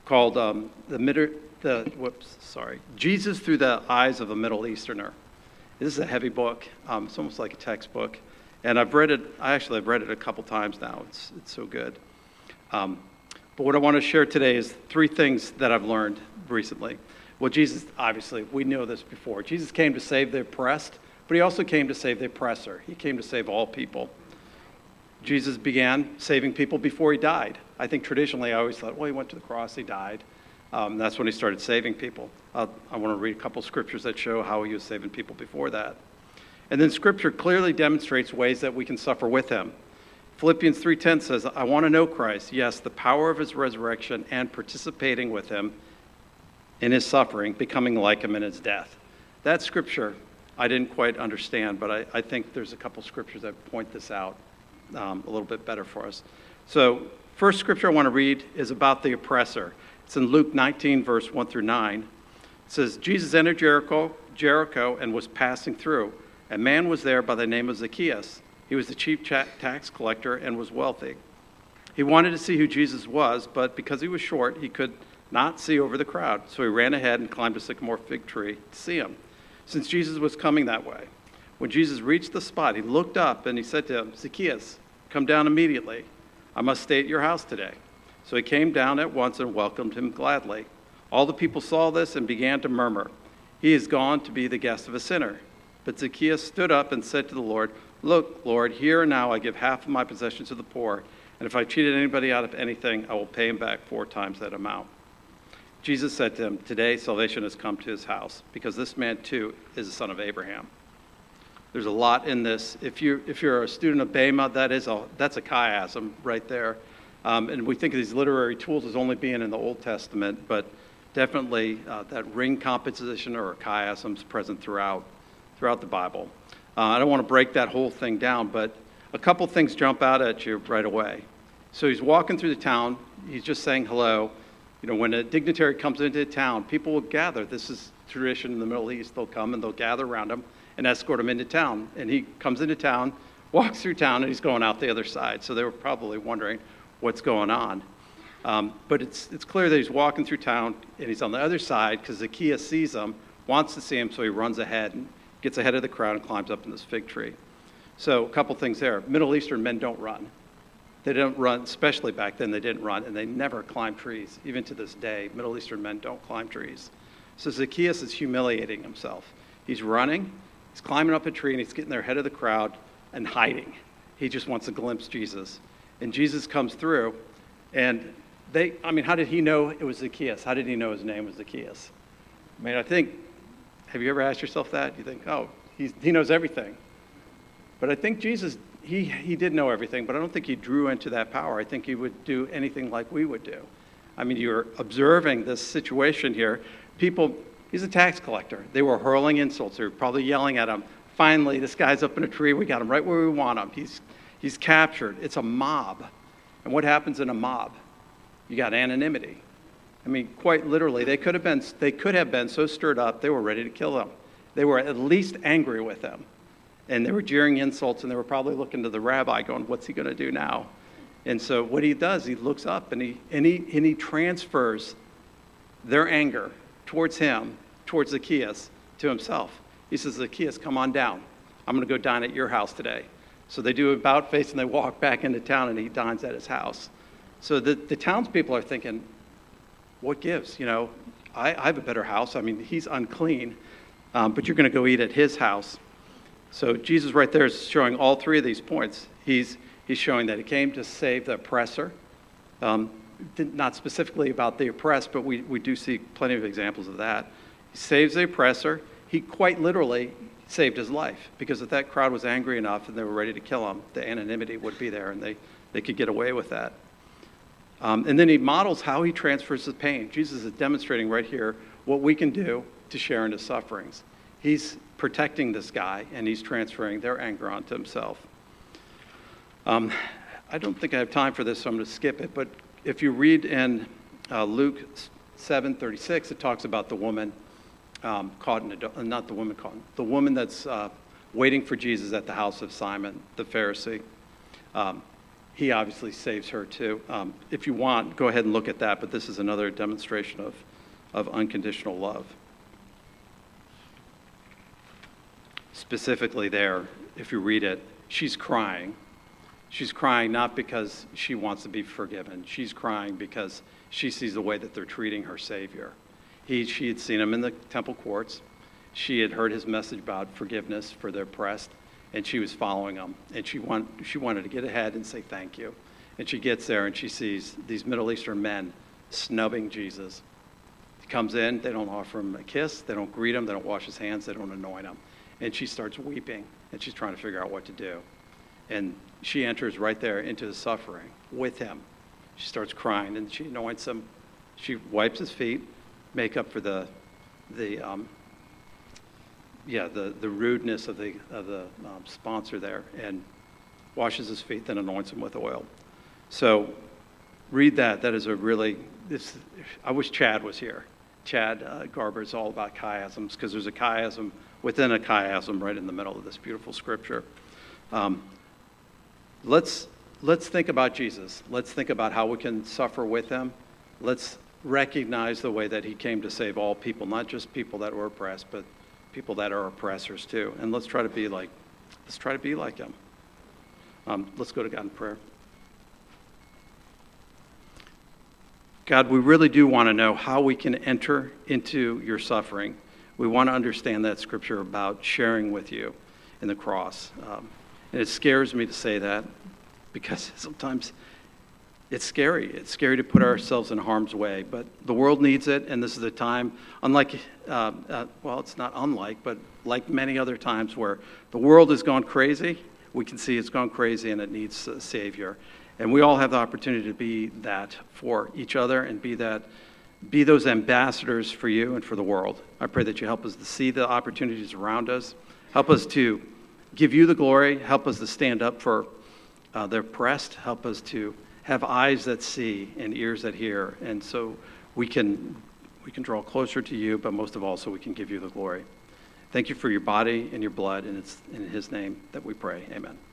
called Jesus Through the Eyes of a Middle Easterner. This is a heavy book. It's almost like a textbook. And I've read it a couple times now. It's so good. But what I want to share today is 3 things that I've learned recently. Well, Jesus, obviously, we know this before. Jesus came to save the oppressed, but he also came to save the oppressor. He came to save all people. Jesus began saving people before he died. I think traditionally I always thought, well, he went to the cross, he died. That's when he started saving people. I want to read a couple scriptures that show how he was saving people before that. And then Scripture clearly demonstrates ways that we can suffer with him. Philippians 3:10 says, I want to know Christ, yes, the power of his resurrection and participating with him in his suffering, becoming like him in his death. That Scripture I didn't quite understand, but I think there's a couple scriptures that point this out a little bit better for us. So first scripture I want to read is about the oppressor. It's in Luke 19, verse 1 through 9. It says, Jesus entered Jericho and was passing through. A man was there by the name of Zacchaeus. He was the chief tax collector and was wealthy. He wanted to see who Jesus was, but because he was short, he could not see over the crowd. So he ran ahead and climbed a sycamore fig tree to see him, since Jesus was coming that way. When Jesus reached the spot, he looked up and he said to him, Zacchaeus, come down immediately. I must stay at your house today. So he came down at once and welcomed him gladly. All the people saw this and began to murmur, he is gone to be the guest of a sinner. But Zacchaeus stood up and said to the Lord, look, Lord, here and now I give half of my possessions to the poor, and if I cheated anybody out of anything, I will pay him back 4 times that amount. Jesus said to him, today salvation has come to his house, because this man too is a son of Abraham. There's a lot in this. If you're a student of Bema, that's a chiasm right there. And we think of these literary tools as only being in the Old Testament, but definitely that ring composition or a chiasm is present throughout the Bible. I don't want to break that whole thing down, but a couple things jump out at you right away. So he's walking through the town. He's just saying hello. You know, when a dignitary comes into town, people will gather. This is tradition in the Middle East. They'll come and they'll gather around him and escort him into town. And he comes into town, walks through town, and he's going out the other side. So they were probably wondering what's going on. But it's clear that he's walking through town, and he's on the other side because Zacchaeus sees him, wants to see him, so he runs ahead and gets ahead of the crowd and climbs up in this fig tree. So a couple things there. Middle Eastern men don't run. They don't run, especially back then they didn't run, and they never climb trees. Even to this day, Middle Eastern men don't climb trees. So Zacchaeus is humiliating himself. He's running, he's climbing up a tree, and he's getting there ahead of the crowd and hiding. He just wants to glimpse Jesus. And Jesus comes through, and how did he know it was Zacchaeus? How did he know his name was Zacchaeus? Have you ever asked yourself that? You think, oh, he knows everything. But I think Jesus, he did know everything, but I don't think he drew into that power. I think he would do anything like we would do. You're observing this situation here. People, he's a tax collector. They were hurling insults. They were probably yelling at him. Finally, this guy's up in a tree. We got him right where we want him. He's captured. It's a mob. And what happens in a mob? You got anonymity. Quite literally, they could have been so stirred up, they were ready to kill him. They were at least angry with him. And they were jeering insults, and they were probably looking to the rabbi going, what's he going to do now? And so what he does, he looks up, and he transfers their anger towards him, towards Zacchaeus, to himself. He says, Zacchaeus, come on down. I'm going to go dine at your house today. So they do about face, and they walk back into town, and he dines at his house. So the townspeople are thinking, what gives? I have a better house. He's unclean, but you're going to go eat at his house. So Jesus right there is showing all 3 of these points. He's showing that he came to save the oppressor. Not specifically about the oppressed, but we do see plenty of examples of that. He saves the oppressor. He quite literally saved his life, because if that crowd was angry enough and they were ready to kill him, the anonymity would be there and they could get away with that. And then he models how he transfers the pain. Jesus is demonstrating right here what we can do to share in his sufferings. He's protecting this guy, and he's transferring their anger onto himself. I don't think I have time for this, so I'm going to skip it. But if you read in Luke 7:36, it talks about the woman caught in the woman that's waiting for Jesus at the house of Simon, the Pharisee. he obviously saves her too. If you want, go ahead and look at that, but this is another demonstration of unconditional love. Specifically there, if you read it, she's crying. She's crying not because she wants to be forgiven. She's crying because she sees the way that they're treating her Savior. She had seen him in the temple courts. She had heard his message about forgiveness for the oppressed, and she was following him. And she wanted to get ahead and say thank you. And she gets there and she sees these Middle Eastern men snubbing Jesus. He comes in, they don't offer him a kiss, they don't greet him, they don't wash his hands, they don't anoint him. And she starts weeping, and she's trying to figure out what to do. And she enters right there into his suffering with him. She starts crying, and she anoints him. She wipes his feet, make up for the rudeness of the sponsor there, and washes his feet, then anoints him with oil. So read that. That is I wish Chad was here. Chad Garber is all about chiasms, because there's a chiasm within a chiasm right in the middle of this beautiful scripture. Let's think about Jesus. Let's think about how we can suffer with him. Let's recognize the way that he came to save all people, not just people that were oppressed, but people that are oppressors too. And let's try to be like him. Let's go to God in prayer. God, we really do want to know how we can enter into your suffering. We want to understand that scripture about sharing with you in the cross. And it scares me to say that, because sometimes it's scary. It's scary to put ourselves in harm's way, but the world needs it, and this is a time, it's not unlike, but like many other times where the world has gone crazy. We can see it's gone crazy and it needs a Savior. And we all have the opportunity to be that for each other and be those ambassadors for you and for the world. I pray that you help us to see the opportunities around us. Help us to give you the glory. Help us to stand up for the oppressed. Help us to have eyes that see and ears that hear. And so we can draw closer to you, but most of all, so we can give you the glory. Thank you for your body and your blood, and it's in his name that we pray. Amen.